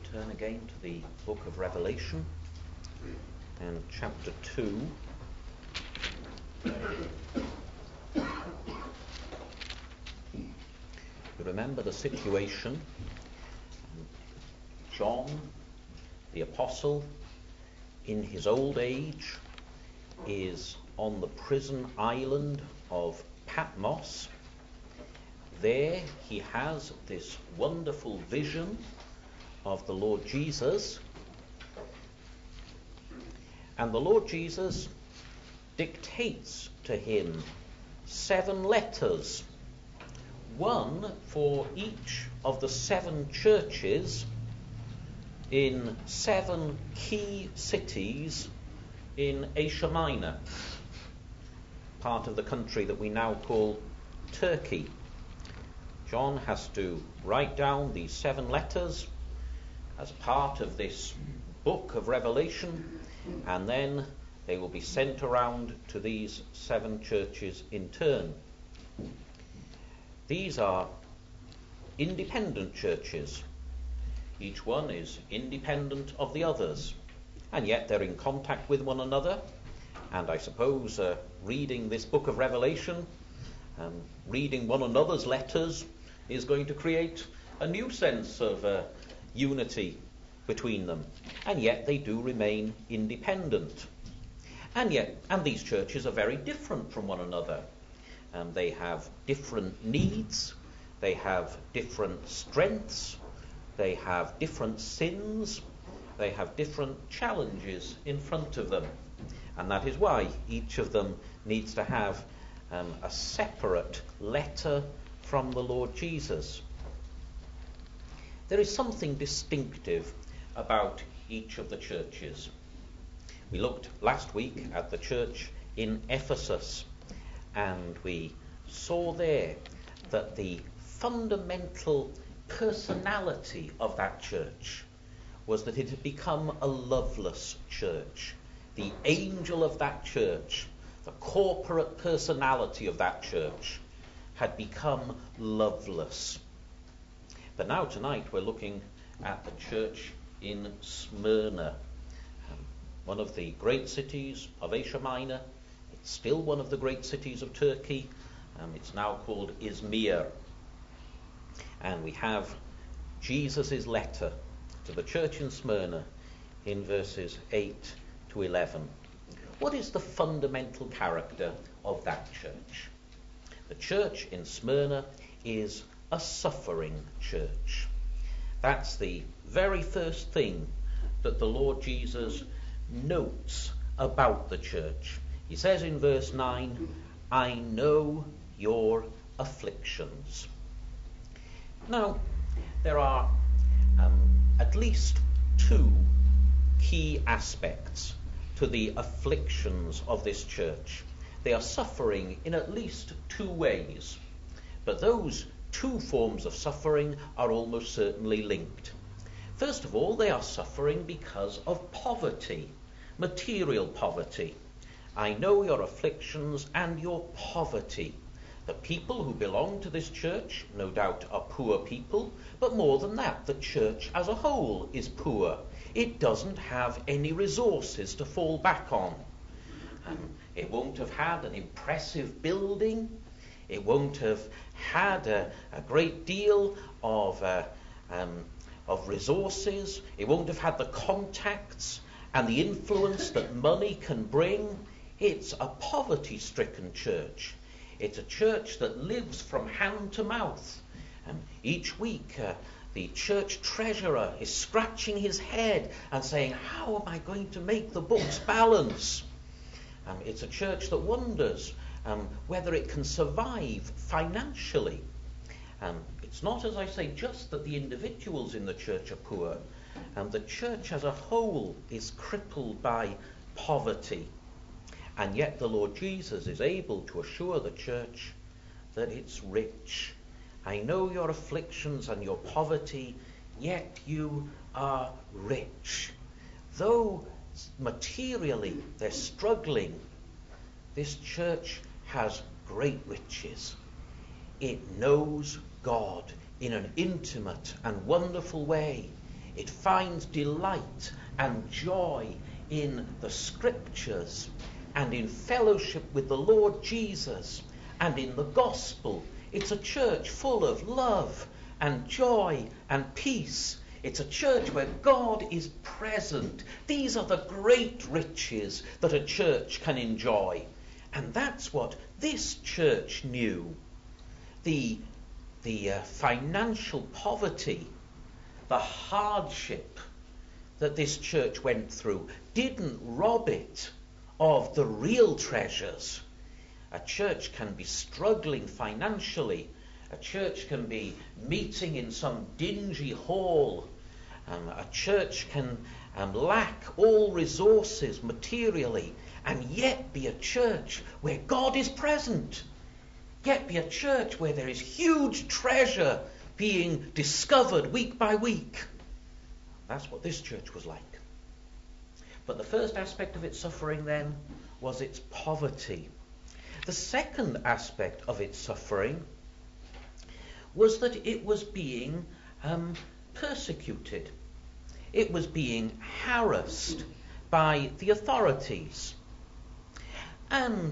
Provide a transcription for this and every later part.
turn again to the book of Revelation and chapter 2. You remember the situation. John, the apostle, in his old age, is on the prison island of Patmos. There he has this wonderful vision of the Lord Jesus, and the Lord Jesus dictates to him 7 letters, one for each of the 7 churches in 7 key cities in Asia Minor, part of the country that we now call Turkey. John has to write down these 7 letters as part of this book of Revelation, and then they will be sent around to these 7 churches in turn. These are independent churches. Each one is independent of the others, and yet they're in contact with one another. And I suppose reading this book of Revelation, reading one another's letters, is going to create a new sense of unity between them. And yet they do remain independent. And these churches are very different from one another. They have different needs, they have different strengths, they have different sins, they have different challenges in front of them. And that is why each of them needs to have a separate letter from the Lord Jesus. There is something distinctive about each of the churches. We looked last week at the church in Ephesus, and we saw there that the fundamental personality of that church was that it had become a loveless church. The angel of that church, the corporate personality of that church, had become loveless. But now tonight we're looking at the church in Smyrna, one of the great cities of Asia Minor. It's still one of the great cities of Turkey. It's now called Izmir. And we have Jesus' letter to the church in Smyrna in verses 8 to 11. What is the fundamental character of that church? The church in Smyrna is a suffering church. That's the very first thing that the Lord Jesus notes about the church. He says in verse 9, "I know your afflictions." Now, there are at least 2 key aspects to the afflictions of this church. They are suffering in at least 2 ways, but those 2 forms of suffering are almost certainly linked. First of all, they are suffering because of poverty, material poverty. I know your afflictions and your poverty. The people who belong to this church, no doubt, are poor people, but more than that, the church as a whole is poor. It doesn't have any resources to fall back on. It won't have had an impressive building. It won't have had a great deal of resources. It won't have had the contacts and the influence that money can bring. It's a poverty-stricken church. It's a church that lives from hand to mouth. Each week, the church treasurer is scratching his head and saying, "How am I going to make the books balance?" It's a church that wonders whether it can survive financially. It's not, as I say, just that the individuals in the church are poor. The church as a whole is crippled by poverty. And yet the Lord Jesus is able to assure the church that it's rich. I know your afflictions and your poverty, yet you are rich. Though materially they're struggling, this church has great riches. It knows God in an intimate and wonderful way. It finds delight and joy in the Scriptures and in fellowship with the Lord Jesus and in the gospel. It's a church full of love and joy and peace. It's a church where God is present. These are the great riches that a church can enjoy. And that's what this church knew. The financial poverty, the hardship that this church went through didn't rob it of the real treasures. A church can be struggling financially. A church can be meeting in some dingy hall. A church can lack all resources materially, and yet be a church where God is present. Yet be a church where there is huge treasure being discovered week by week. That's what this church was like. But the first aspect of its suffering then was its poverty. The second aspect of its suffering was that it was being persecuted. It was being harassed by the authorities. And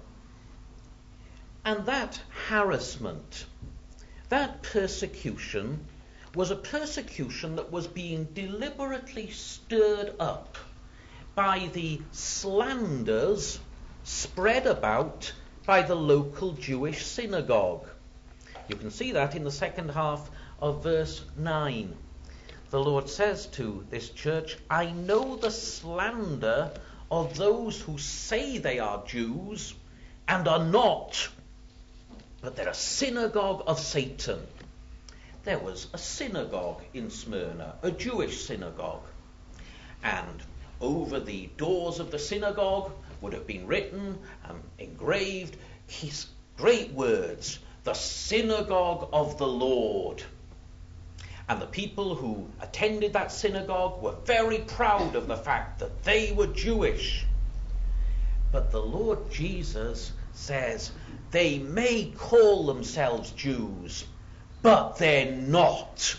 that harassment, that persecution, was a persecution that was being deliberately stirred up by the slanders spread about by the local Jewish synagogue. You can see that in the second half of verse 9. The Lord says to this church, I know the slander of those who say they are Jews and are not, but they're a synagogue of Satan. There was a synagogue in Smyrna, a Jewish synagogue. And over the doors of the synagogue would have been written, engraved, his great words, the synagogue of the Lord. And the people who attended that synagogue were very proud of the fact that they were Jewish. But the Lord Jesus says they may call themselves Jews, but they're not.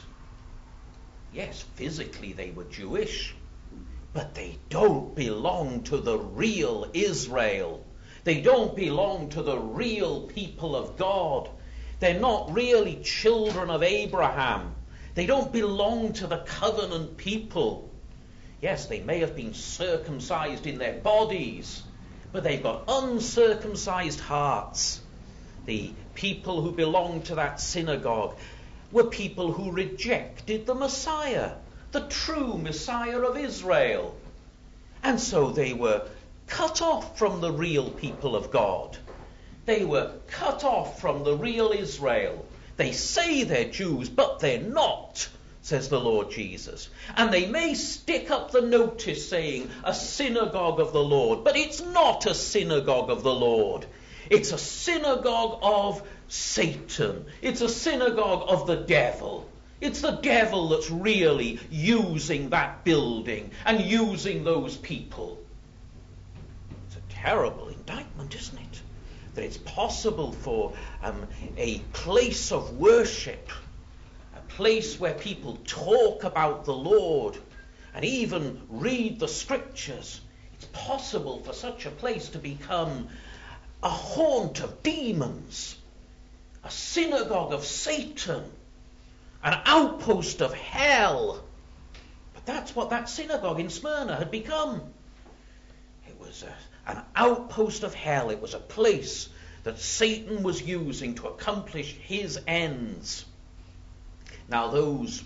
Yes, physically they were Jewish, but they don't belong to the real Israel. They don't belong to the real people of God. They're not really children of Abraham. They don't belong to the covenant people. Yes, they may have been circumcised in their bodies, but they've got uncircumcised hearts. The people who belonged to that synagogue were people who rejected the Messiah, the true Messiah of Israel. And so they were cut off from the real people of God. They were cut off from the real Israel. They say they're Jews, but they're not, says the Lord Jesus. And they may stick up the notice saying, a synagogue of the Lord, but it's not a synagogue of the Lord. It's a synagogue of Satan. It's a synagogue of the devil. It's the devil that's really using that building and using those people. It's a terrible indictment, isn't it? That it's possible for a place of worship, a place where people talk about the Lord and even read the Scriptures, it's possible for such a place to become a haunt of demons, a synagogue of Satan, an outpost of hell. But that's what that synagogue in Smyrna had become. It was an outpost of hell. It was a place that Satan was using to accomplish his ends. Now those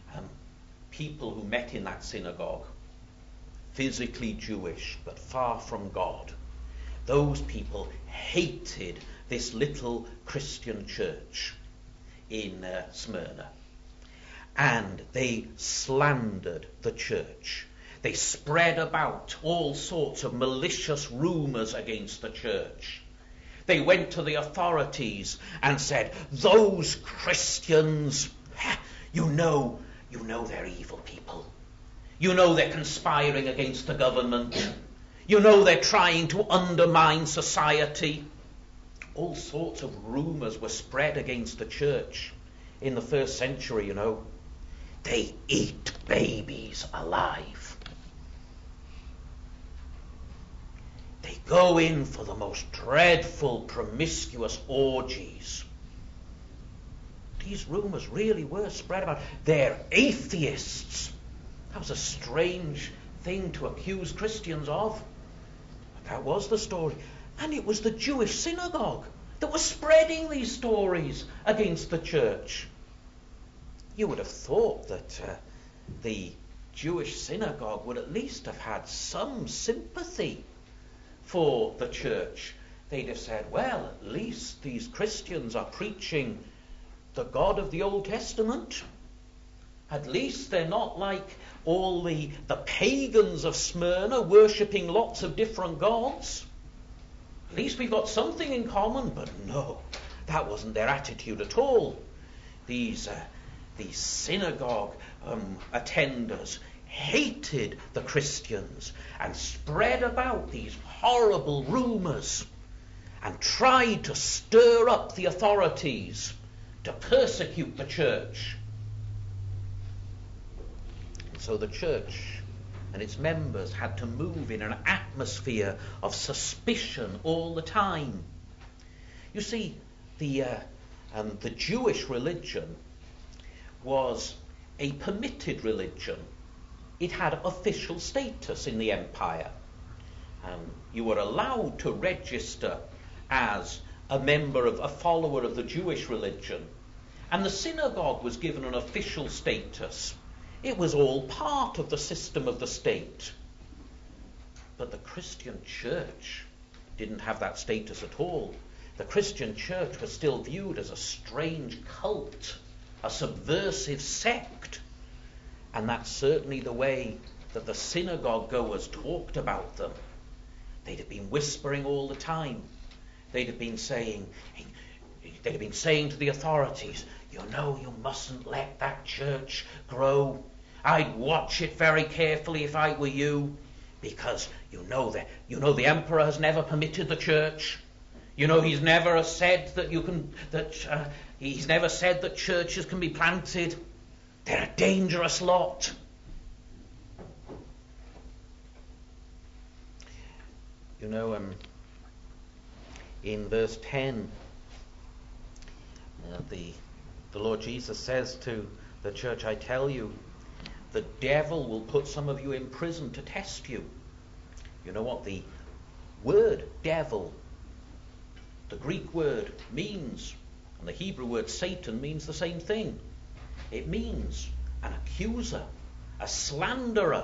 people who met in that synagogue, physically Jewish but far from God, those people hated this little Christian church in Smyrna. And they slandered the church. They spread about all sorts of malicious rumors against the church. They went to the authorities and said, those Christians, you know they're evil people. You know they're conspiring against the government. You know they're trying to undermine society. All sorts of rumors were spread against the church in the first century, They eat babies alive. They go in for the most dreadful, promiscuous orgies. These rumours really were spread about. They're atheists. That was a strange thing to accuse Christians of. But that was the story. And it was the Jewish synagogue that was spreading these stories against the church. You would have thought that the Jewish synagogue would at least have had some sympathy for the church. They'd have said, well, at least these Christians are preaching the God of the Old Testament. At least they're not like all the pagans of Smyrna worshipping lots of different gods. At least we've got something in common. But no, that wasn't their attitude at all. These synagogue attenders hated the Christians and spread about these horrible rumours and tried to stir up the authorities to persecute the church. So the church and its members had to move in an atmosphere of suspicion all the time. You see, the Jewish religion was a permitted religion. It had official status in the empire. You were allowed to register as a follower of the Jewish religion. And the synagogue was given an official status. It was all part of the system of the state. But the Christian church didn't have that status at all. The Christian church was still viewed as a strange cult, a subversive sect. And that's certainly the way that the synagogue goers talked about them. They'd have been whispering all the time. They'd have been saying to the authorities, you know, you mustn't let that church grow. I'd watch it very carefully if I were you, because you know the emperor has never permitted the church. You know, he's never said he's never said that churches can be planted. They're a dangerous lot. You know, in verse 10, the Lord Jesus says to the church, I tell you, the devil will put some of you in prison to test you. You know what the word devil, the Greek word, means, and the Hebrew word Satan means the same thing. It means an accuser, a slanderer.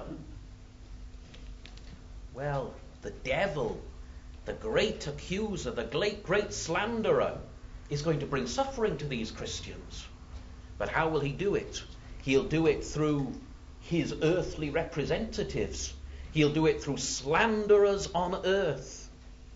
Well, the devil, the great accuser, the great slanderer, is going to bring suffering to these Christians. But how will he do it? He'll do it through his earthly representatives. He'll do it through slanderers on earth.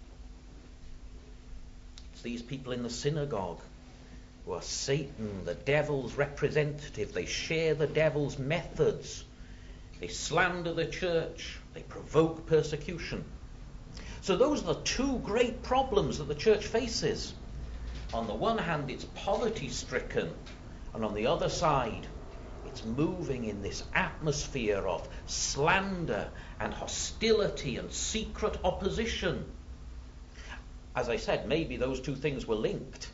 It's these people in the synagogue who are Satan, the devil's representative. They share the devil's methods. They slander the church. They provoke persecution. So those are the two great problems that the church faces. On the one hand, it's poverty-stricken, and on the other side, it's moving in this atmosphere of slander and hostility and secret opposition. As I said, maybe those two things were linked.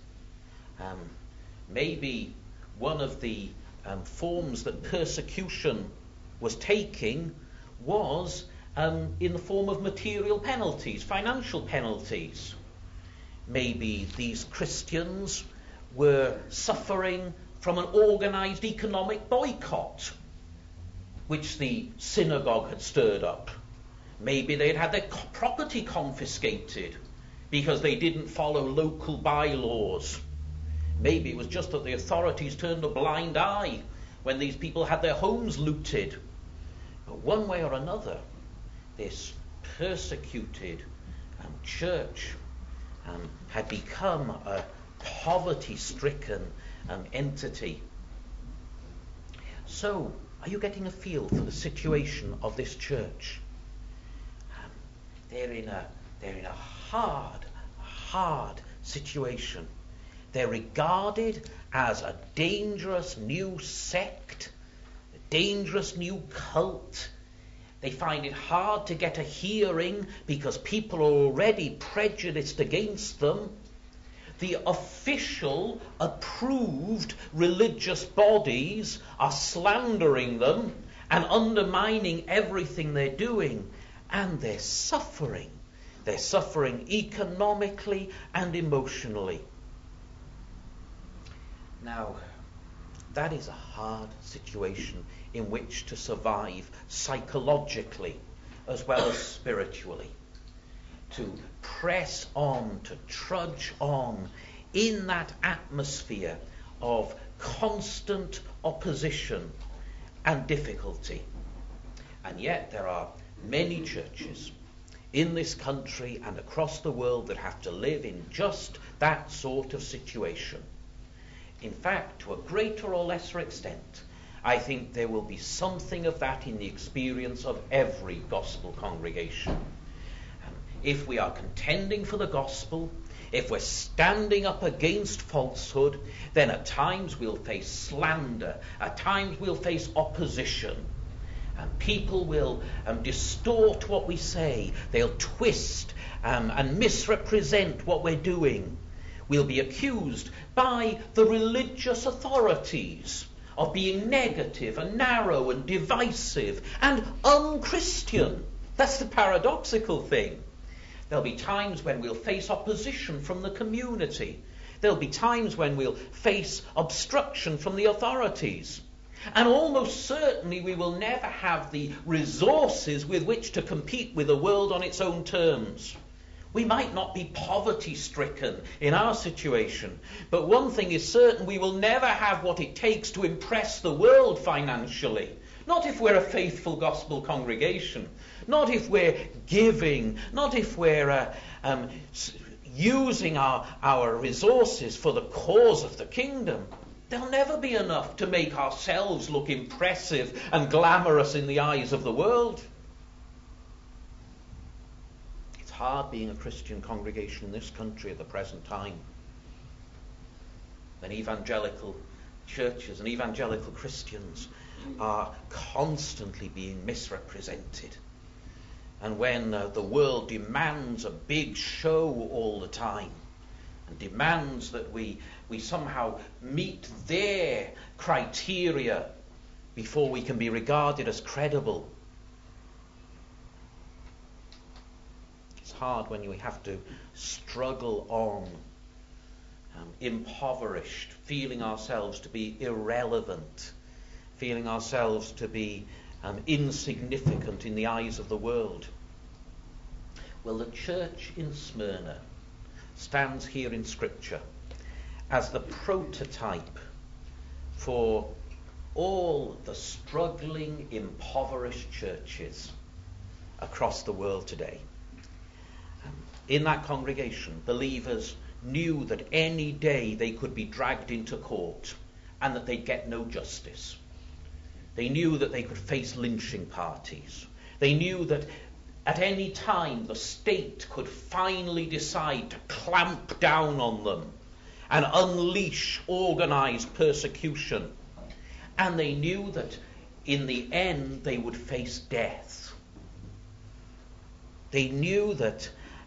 Maybe one of the forms that persecution was taking was in the form of material penalties, financial penalties. Maybe these Christians were suffering from an organised economic boycott, which the synagogue had stirred up. Maybe they'd had their property confiscated because they didn't follow local bylaws. Maybe it was just that the authorities turned a blind eye when these people had their homes looted. But one way or another, this persecuted church had become a poverty-stricken entity. So, are you getting a feel for the situation of this church? They're in a hard situation. They're regarded as a dangerous new sect dangerous new cult. They find it hard to get a hearing because people are already prejudiced against them. The official, approved religious bodies are slandering them and undermining everything they're doing. And they're suffering. They're suffering economically and emotionally. Now, that is a hard situation in which to survive psychologically as well as spiritually. To press on, to trudge on in that atmosphere of constant opposition and difficulty. And yet there are many churches in this country and across the world that have to live in just that sort of situation. In fact, to a greater or lesser extent, I think there will be something of that in the experience of every gospel congregation. If we are contending for the gospel, if we're standing up against falsehood, then at times we'll face slander, at times we'll face opposition, and people will distort what we say. They'll twist and misrepresent what we're doing. We'll be accused by the religious authorities of being negative and narrow and divisive and unchristian. That's the paradoxical thing. There'll be times when we'll face opposition from the community. There'll be times when we'll face obstruction from the authorities. And almost certainly we will never have the resources with which to compete with the world on its own terms. We might not be poverty-stricken in our situation, but one thing is certain: we will never have what it takes to impress the world financially. Not if we're a faithful gospel congregation, not if we're giving, not if we're using our resources for the cause of the kingdom. There'll never be enough to make ourselves look impressive and glamorous in the eyes of the world. It's hard being a Christian congregation in this country at the present time, when evangelical churches and evangelical Christians are constantly being misrepresented, and when the world demands a big show all the time and demands that we somehow meet their criteria before we can be regarded as credible. It's hard when we have to struggle on, impoverished, feeling ourselves to be irrelevant, feeling ourselves to be insignificant in the eyes of the world. Well, the church in Smyrna stands here in Scripture as the prototype for all the struggling, impoverished churches across the world today. In that congregation, believers knew that any day they could be dragged into court and that they'd get no justice. They knew that they could face lynching parties. They knew that at any time the state could finally decide to clamp down on them and unleash organized persecution. And they knew that in the end they would face death. They knew that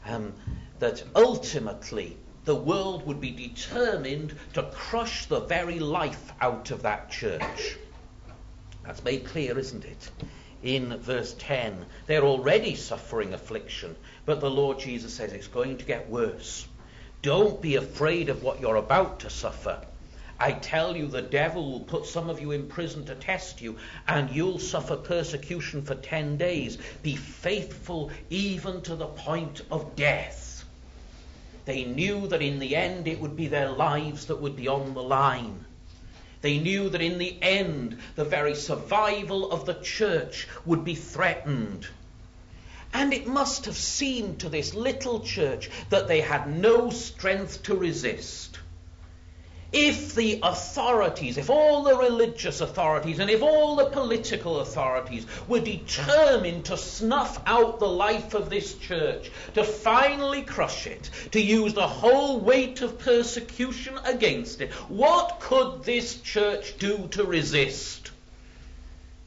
ultimately the world would be determined to crush the very life out of that church. That's made clear, isn't it? In verse 10, they're already suffering affliction, but the Lord Jesus says it's going to get worse. Don't be afraid of what you're about to suffer. I tell you, the devil will put some of you in prison to test you, and you'll suffer persecution for 10 days. Be faithful even to the point of death. They knew that in the end it would be their lives that would be on the line. They knew that in the end the very survival of the church would be threatened. And it must have seemed to this little church that they had no strength to resist. If the authorities, if all the religious authorities and if all the political authorities were determined to snuff out the life of this church, to finally crush it, to use the whole weight of persecution against it, what could this church do to resist?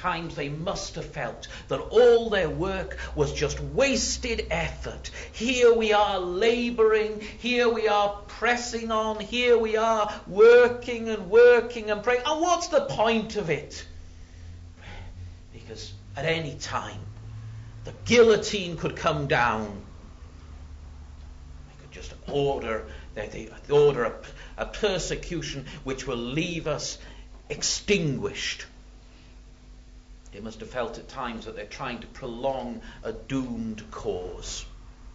times they must have felt that all their work was just wasted effort. Here we are labouring, here we are pressing on, here we are working and praying. And what's the point of it? Because at any time, the guillotine could come down. They could just order a persecution which will leave us extinguished. They must have felt at times that they're trying to prolong a doomed cause.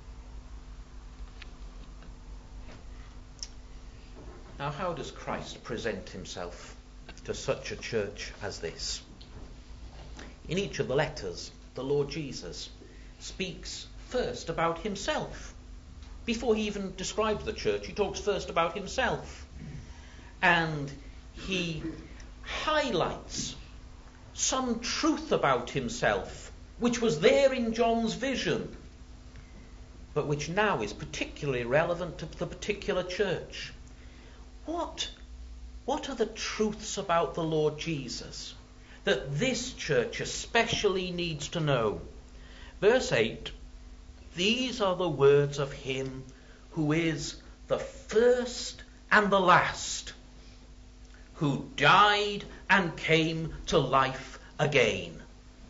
Now, how does Christ present himself to such a church as this? In each of the letters, the Lord Jesus speaks first about himself. Before he even describes the church, he talks first about himself. And he highlights some truth about himself which was there in John's vision, but which now is particularly relevant to the particular church. What are the truths about the Lord Jesus that this church especially needs to know? Verse 8, these are the words of him who is the first and the last, who died and came to life again.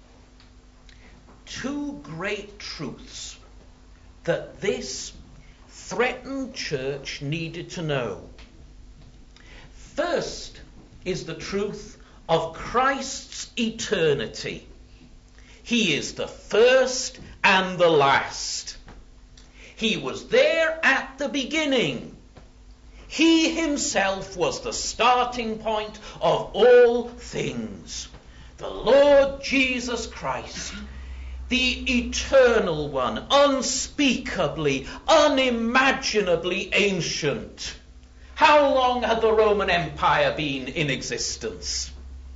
Two great truths that this threatened church needed to know. First is the truth of Christ's eternity. He is the first and the last. He was there at the beginning. He himself was the starting point of all things. The Lord Jesus Christ, the eternal one, unspeakably, unimaginably ancient. How long had the Roman Empire been in existence?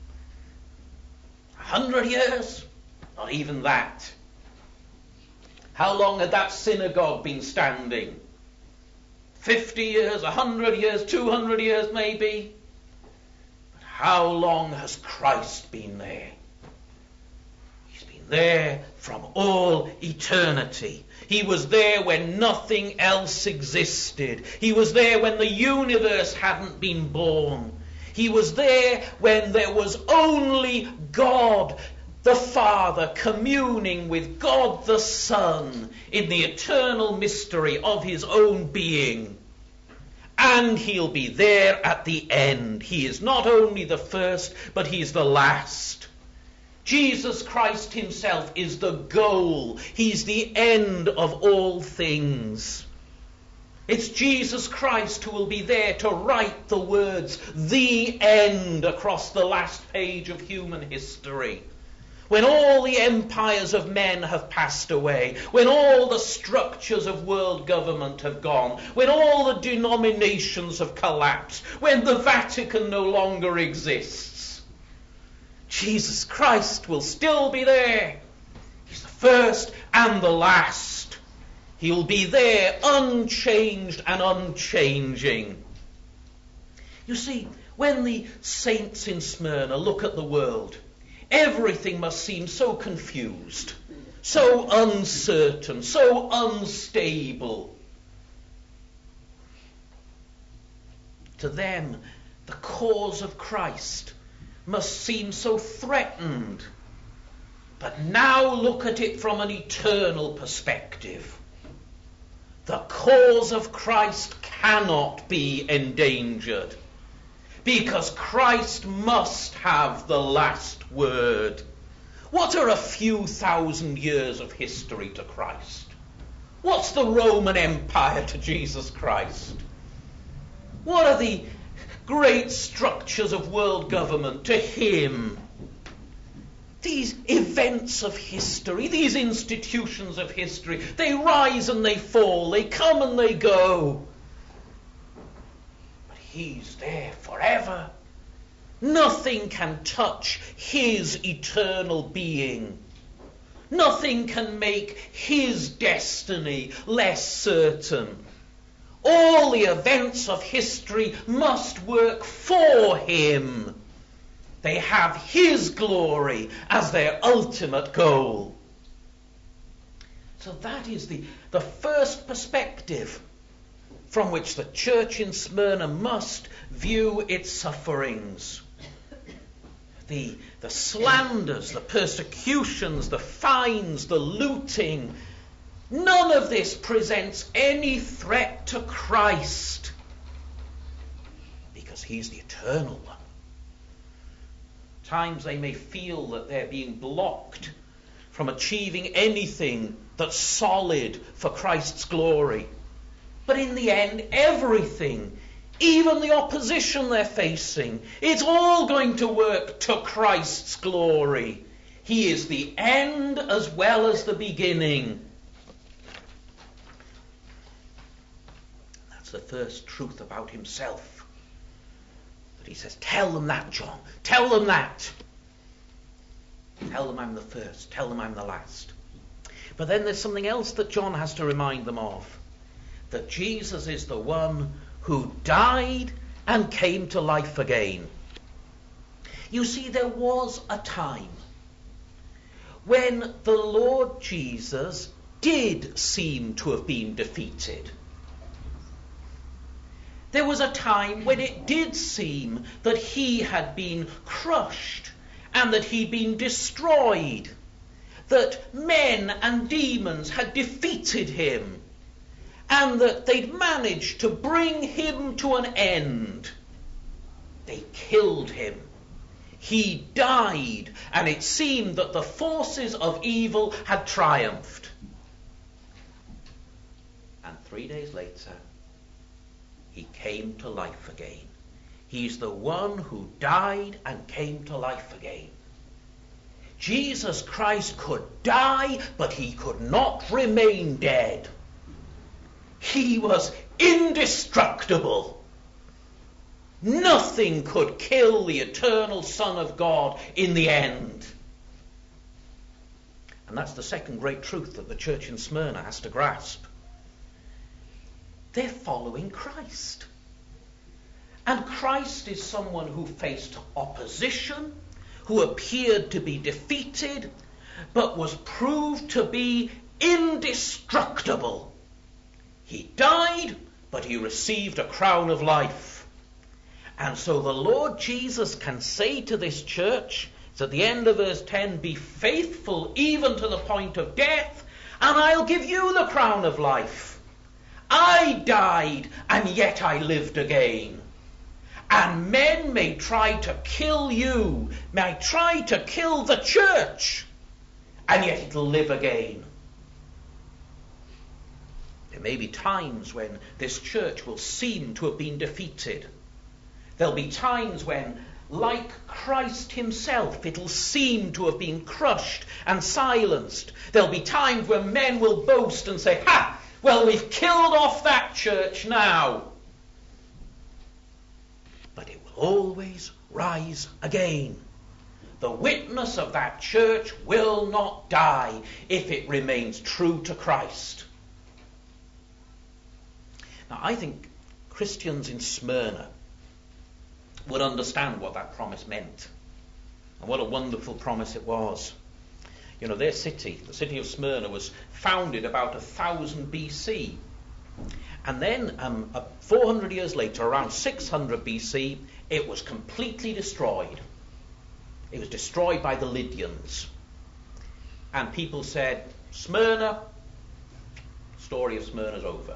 100 years? Not even that. How long had that synagogue been standing? 50 years, 100 years, 200 years maybe? But how long has Christ been there? He's been there from all eternity. He was there when nothing else existed. He was there when the universe hadn't been born. He was there when there was only God the Father communing with God the Son in the eternal mystery of his own being. And he'll be there at the end. He is not only the first, but he's the last. Jesus Christ himself is the goal. He's the end of all things. It's Jesus Christ who will be there to write the words, the end, across the last page of human history. When all the empires of men have passed away, when all the structures of world government have gone, when all the denominations have collapsed, when the Vatican no longer exists, Jesus Christ will still be there. He's the first and the last. He'll be there unchanged and unchanging. You see, when the saints in Smyrna look at the world, everything must seem so confused, so uncertain, so unstable. To them, the cause of Christ must seem so threatened. But now look at it from an eternal perspective. The cause of Christ cannot be endangered, because Christ must have the last word. What are a few thousand years of history to Christ? What's the Roman Empire to Jesus Christ? What are the great structures of world government to him? These events of history, these institutions of history, they rise and they fall, they come and they go. But he's there forever. Nothing can touch his eternal being. Nothing can make his destiny less certain. All the events of history must work for him. They have his glory as their ultimate goal. So that is the first perspective from which the church in Smyrna must view its sufferings. The slanders, the persecutions, the fines, the looting, none of this presents any threat to Christ, because he's the eternal one. Times they may feel that they're being blocked from achieving anything that's solid for Christ's glory. But in the end, everything, even the opposition they're facing, it's all going to work to Christ's glory. He is the end as well as the beginning. That's the first truth about himself. But he says, tell them that, John. Tell them that. Tell them I'm the first. Tell them I'm the last. But then there's something else that John has to remind them of. That Jesus is the one who died and came to life again. You see, there was a time when the Lord Jesus did seem to have been defeated. There was a time when it did seem that he had been crushed and that he'd been destroyed, that men and demons had defeated him, and that they'd managed to bring him to an end. They killed him. He died, and it seemed that the forces of evil had triumphed. And 3 days later, he came to life again. He's the one who died and came to life again. Jesus Christ could die, but he could not remain dead. He was indestructible. Nothing could kill the eternal Son of God in the end. And that's the second great truth that the church in Smyrna has to grasp. They're following Christ. And Christ is someone who faced opposition, who appeared to be defeated, but was proved to be indestructible. He died, but he received a crown of life. And so the Lord Jesus can say to this church, it's at the end of verse 10, be faithful even to the point of death, and I'll give you the crown of life. I died, and yet I lived again. And men may try to kill you, may try to kill the church, and yet it'll live again. There may be times when this church will seem to have been defeated. There'll be times when, like Christ himself, it'll seem to have been crushed and silenced. There'll be times when men will boast and say, ha! Well, we've killed off that church now. But it will always rise again. The witness of that church will not die if it remains true to Christ. Now, I think Christians in Smyrna would understand what that promise meant. And what a wonderful promise it was. You know, their city, the city of Smyrna, was founded about 1000 BC. And then 400 years later, around 600 BC, it was completely destroyed. It was destroyed by the Lydians. And people said, Smyrna, story of Smyrna's over.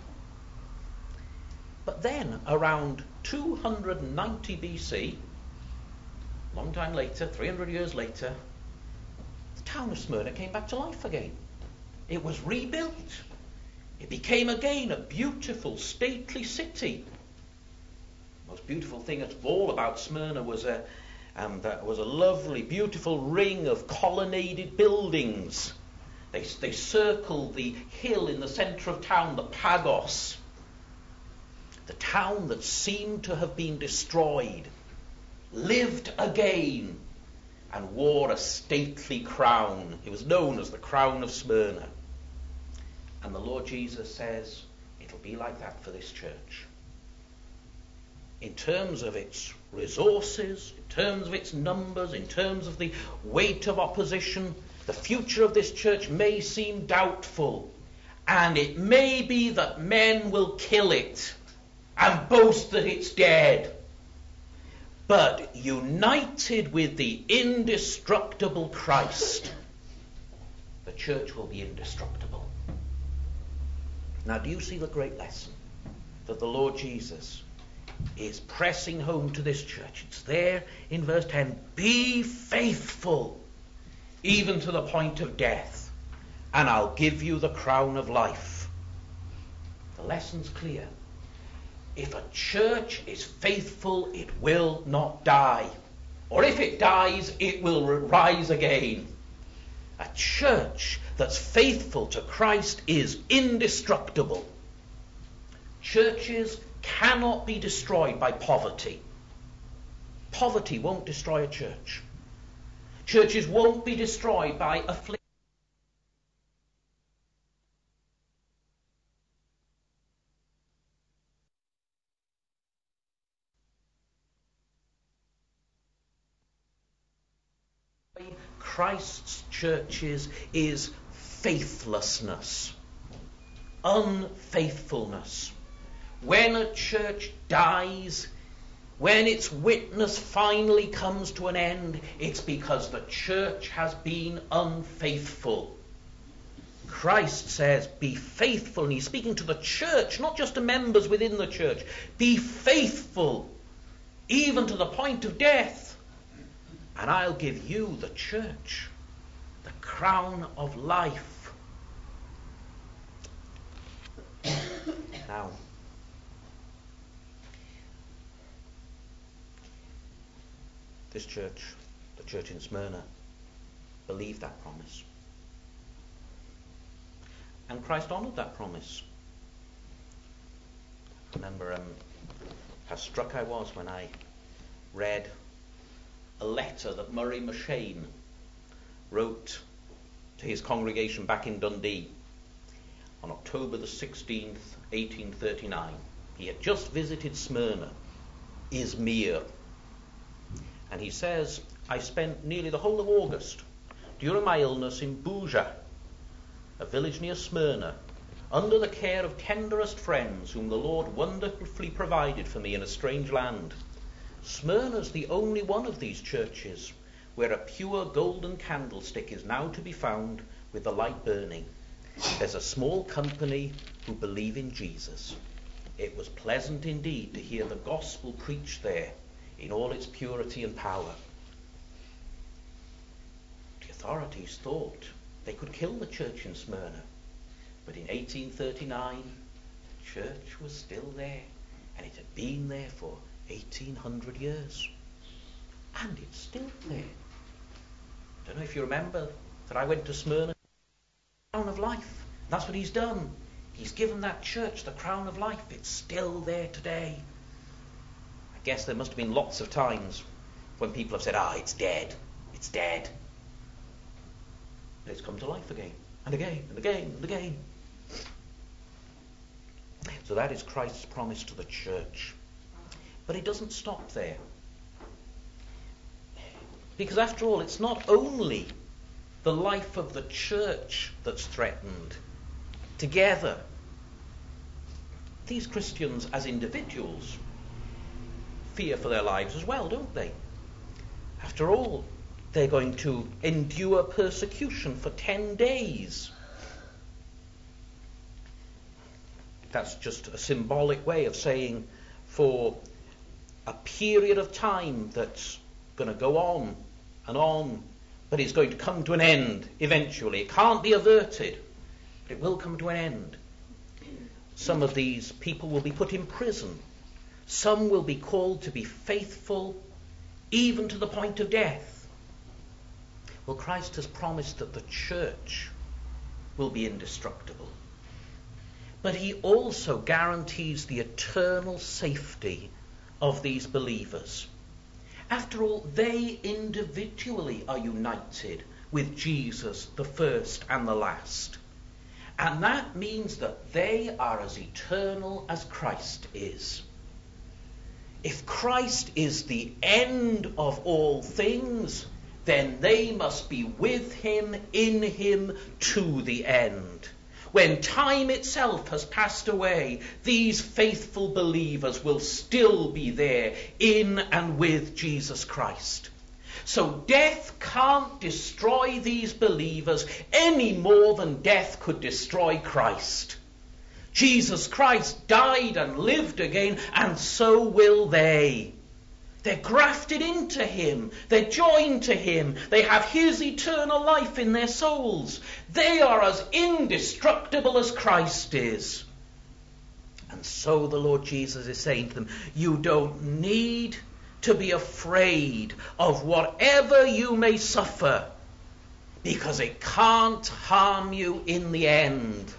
But then, around 290 BC, long time later, 300 years later, the town of Smyrna came back to life again. It was rebuilt. It became again a beautiful, stately city. The most beautiful thing of all about Smyrna was a lovely, beautiful ring of colonnaded buildings. They circled the hill in the centre of town, the Pagos. The town that seemed to have been destroyed lived again and wore a stately crown. It was known as the crown of Smyrna. And the Lord Jesus says, it'll be like that for this church. In terms of its resources, in terms of its numbers, in terms of the weight of opposition, the future of this church may seem doubtful. And it may be that men will kill it and boast that it's dead. But united with the indestructible Christ, the church will be indestructible. Now, do you see the great lesson that the Lord Jesus is pressing home to this church? It's there in verse 10. Be faithful even to the point of death, and I'll give you the crown of life. The lesson's clear. If a church is faithful, it will not die. Or if it dies, it will rise again. A church that's faithful to Christ is indestructible. Churches cannot be destroyed by poverty. Poverty won't destroy a church. Churches won't be destroyed by affliction. Christ's churches is faithlessness, unfaithfulness. When a church dies, when its witness finally comes to an end, it's because the church has been unfaithful. Christ says, be faithful, and he's speaking to the church, not just to members within the church. Be faithful, even to the point of death. And I'll give you, the church, the crown of life. Now, this church, the church in Smyrna, believed that promise. And Christ honoured that promise. I remember how struck I was when I read a letter that Murray M'Cheyne wrote to his congregation back in Dundee on October the 16th, 1839. He had just visited Smyrna, Izmir. And he says, I spent nearly the whole of August during my illness in Buja, a village near Smyrna, under the care of tenderest friends whom the Lord wonderfully provided for me in a strange land. Smyrna's the only one of these churches where a pure golden candlestick is now to be found with the light burning. There's a small company who believe in Jesus. It was pleasant indeed to hear the gospel preached there in all its purity and power. The authorities thought they could kill the church in Smyrna. But in 1839, the church was still there, and it had been there for 1800 years. And it's still there. I don't know if you remember that I went to Smyrna, crown of life. That's what he's done. He's given that church the crown of life. It's still there today. I guess there must have been lots of times when people have said, it's dead. It's dead. But it's come to life again, and again, and again, and again. So that is Christ's promise to the church. But it doesn't stop there. Because after all, it's not only the life of the church that's threatened. Together, these Christians as individuals fear for their lives as well, don't they? After all, they're going to endure persecution for 10 days. That's just a symbolic way of saying for a period of time that's going to go on and on, but it's going to come to an end eventually. It can't be averted, but it will come to an end. Some of these people will be put in prison. Some will be called to be faithful even to the point of death. Well, Christ has promised that the church will be indestructible. But he also guarantees the eternal safety of these believers. After all, they individually are united with Jesus, the first and the last. And that means that they are as eternal as Christ is. If Christ is the end of all things, then they must be with him, in him, to the end. When time itself has passed away, these faithful believers will still be there in and with Jesus Christ. So death can't destroy these believers any more than death could destroy Christ. Jesus Christ died and lived again, and so will they. They're grafted into him. They're joined to him. They have his eternal life in their souls. They are as indestructible as Christ is. And so the Lord Jesus is saying to them, you don't need to be afraid of whatever you may suffer, because it can't harm you in the end.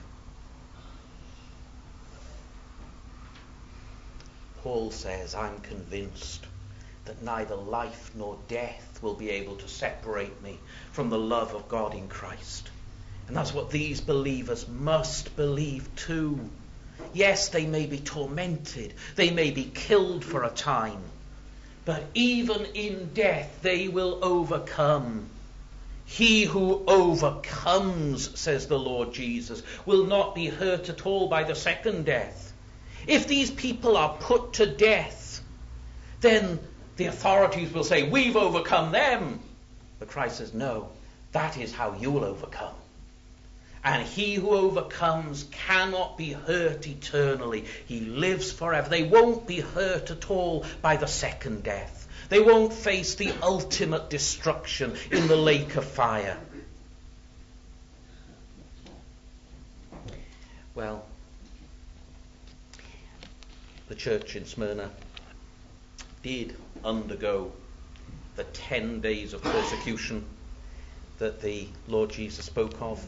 Paul says, I'm convinced that neither life nor death will be able to separate me from the love of God in Christ. And that's what these believers must believe too. Yes, they may be tormented, they may be killed for a time, but even in death they will overcome. He who overcomes, says the Lord Jesus, will not be hurt at all by the second death. If these people are put to death, then the authorities will say, we've overcome them. But Christ says, no, that is how you'll overcome. And he who overcomes cannot be hurt eternally. He lives forever. They won't be hurt at all by the second death. They won't face the ultimate destruction in the lake of fire. Well, the church in Smyrna did undergo the 10 days of persecution that the Lord Jesus spoke of.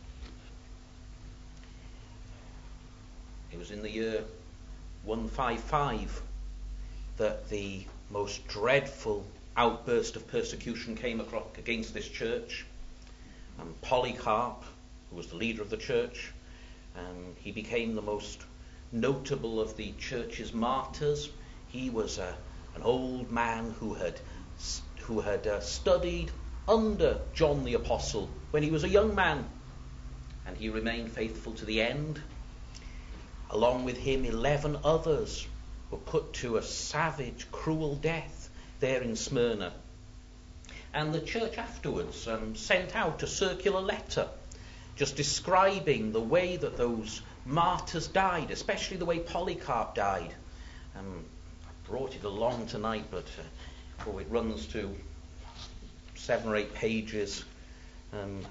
It was in the year 155 that the most dreadful outburst of persecution came against this church. Polycarp, who was the leader of the church, he became the most notable of the church's martyrs. He was an old man who had studied under John the Apostle when he was a young man, and he remained faithful to the end. Along with him, 11 others were put to a savage, cruel death there in Smyrna. And the church afterwards sent out a circular letter just describing the way that those martyrs died, especially the way Polycarp died. I brought it along tonight, but it runs to 7 or 8 pages, and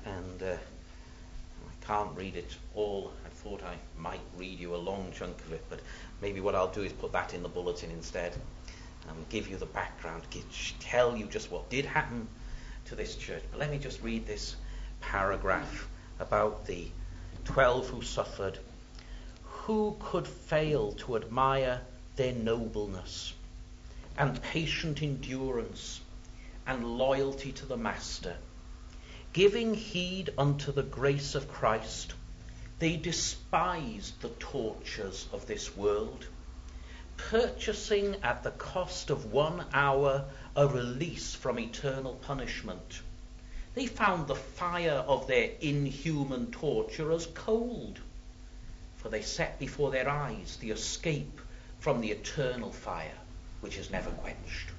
I can't read it all. I thought I might read you a long chunk of it, but maybe what I'll do is put that in the bulletin instead, and give you the background, tell you just what did happen to this church. But let me just read this paragraph about the 12 who suffered. Who could fail to admire their nobleness and patient endurance and loyalty to the Master? Giving heed unto the grace of Christ, they despised the tortures of this world, purchasing at the cost of 1 hour a release from eternal punishment. They found the fire of their inhuman torturers cold, for they set before their eyes the escape from the eternal fire which is never quenched.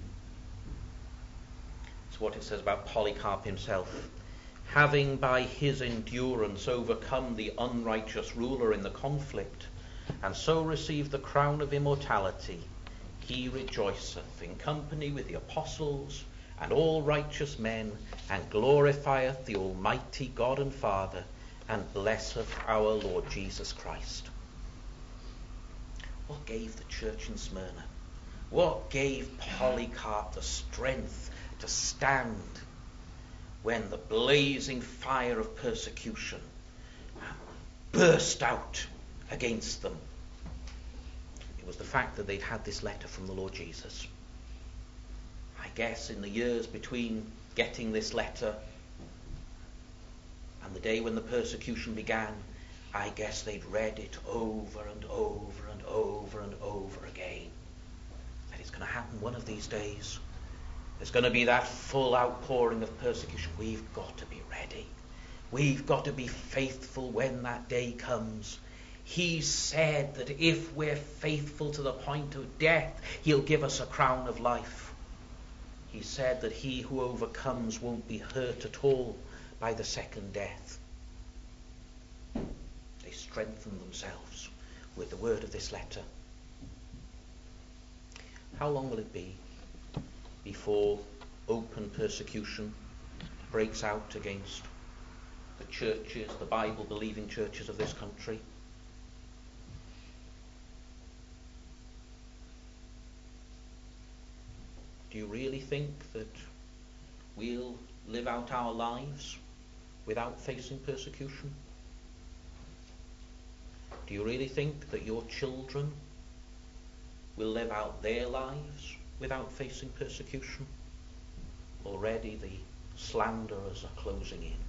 That's what it says about Polycarp himself. Having by his endurance overcome the unrighteous ruler in the conflict, and so received the crown of immortality, he rejoiceth in company with the apostles and all righteous men, and glorifieth the Almighty God and Father, and blesseth our Lord Jesus Christ. What gave the church in Smyrna? What gave Polycarp the strength to stand when the blazing fire of persecution burst out against them? It was the fact that they'd had this letter from the Lord Jesus. I guess in the years between getting this letter and the day when the persecution began, I guess they'd read it over and over and over and over again. That said it's going to happen one of these days. There's going to be that full outpouring of persecution. We've got to be ready. We've got to be faithful when that day comes. He said that if we're faithful to the point of death, he'll give us a crown of life. He said that he who overcomes won't be hurt at all by the second death. They strengthen themselves with the word of this letter. How long will it be before open persecution breaks out against the churches, the Bible-believing churches of this country? Do you really think that we'll live out our lives without facing persecution? Do you really think that your children will live out their lives without facing persecution? Already the slanderers are closing in.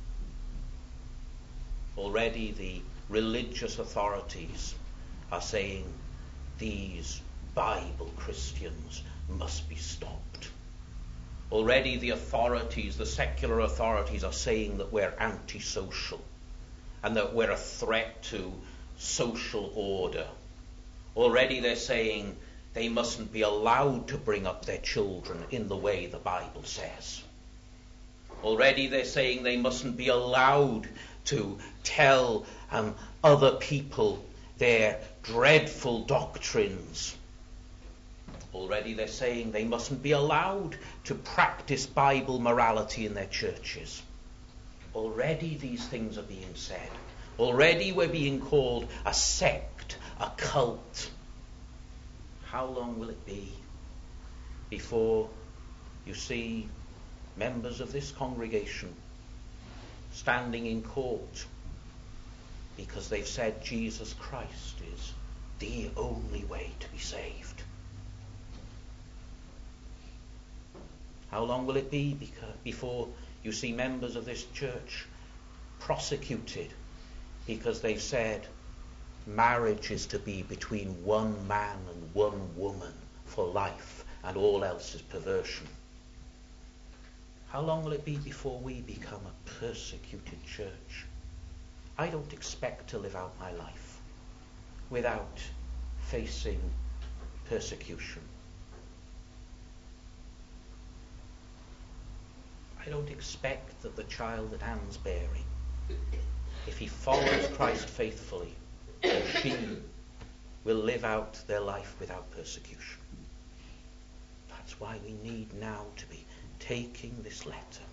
Already the religious authorities are saying these Bible Christians must be stopped. Already the authorities, the secular authorities, are saying that we're antisocial and that we're a threat to social order. Already they're saying they mustn't be allowed to bring up their children in the way the Bible says. Already they're saying they mustn't be allowed to tell other people their dreadful doctrines. Already they're saying they mustn't be allowed to practice Bible morality in their churches. Already these things are being said. Already we're being called a sect, a cult. How long will it be before you see members of this congregation standing in court because they've said Jesus Christ is the only way to be saved? How long will it be before you see members of this church prosecuted because they've said marriage is to be between one man and one woman for life and all else is perversion? How long will it be before we become a persecuted church? I don't expect to live out my life without facing persecution. I don't expect that the child that Anne's bearing, if he follows Christ faithfully, and she will live out their life without persecution. That's why we need now to be taking this letter,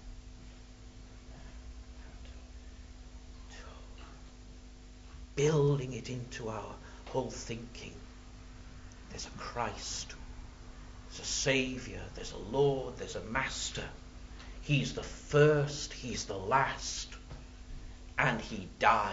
building it into our whole thinking. There's a Christ, there's a Saviour, there's a Lord, there's a Master. He's the first, he's the last, and he died.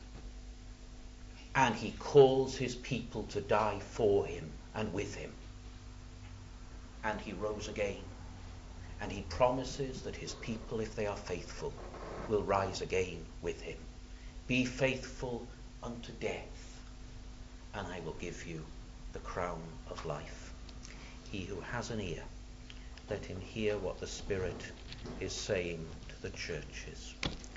And he calls his people to die for him and with him. And he rose again. And he promises that his people, if they are faithful, will rise again with him. Be faithful unto death, and I will give you the crown of life. He who has an ear, let him hear what the Spirit is saying to the churches.